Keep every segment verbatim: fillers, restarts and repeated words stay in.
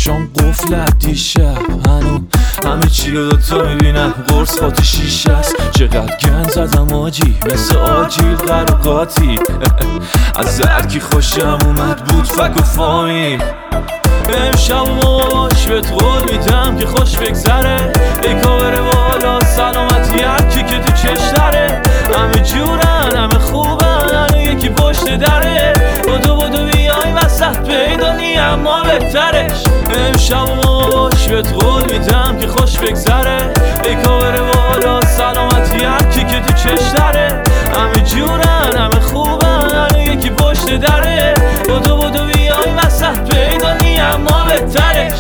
چشام قفلت دیشب هنو همه چی رو دوتا میبینم قرص خاطی شیشه است. چقدر گند زدم آجی مثل آجیل قرقاتی از درکی خوشم اومد بود فک و فامیل. امشب باش بهت قول میدم که خوش بگذره ای کابره بالا سلامتی هرکی که تو چش داره. همه جورن همه خوبن و یکی پشت دره. بدو بدو بیای وسط پیدا نی اما بهترش. امشب باش بهت قول میدم که خوش بگذره ای کابره بالا سلامتی هرکی که تو چش داره. همه جورن همه خوبن و یکی پشت دره. بدو بدو بیای وسط پیدا نی اما بهترش.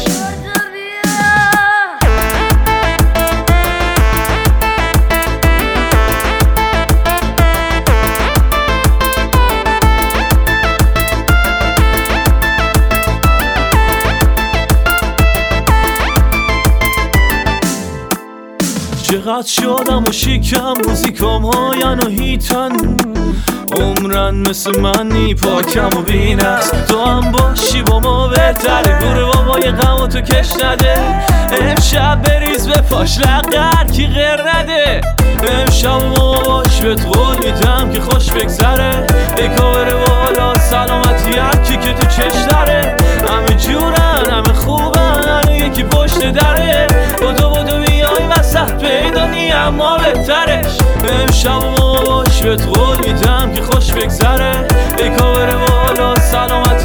چقدر شدم و شیکم موزیکام هاین و هیتن عمرن مثل منی پاکم و بین است. تو هم باشی با ما بهتره گوره بابا یه غم و تو کش نده. امشب بریز به پاش لقر کی غیر نده. امشب ما باش بهت قول میدم که خوش بگذره ای کابره بالا سلامتی هرکی که تو چش داره. همه جورن همه خوبن و یکی پشت دره. بدو بدو بیای وسط پیدا نی اما بهترش. امشب ما باش بهت قول میدم که خوش بگذره ای کابره بالا سلامتی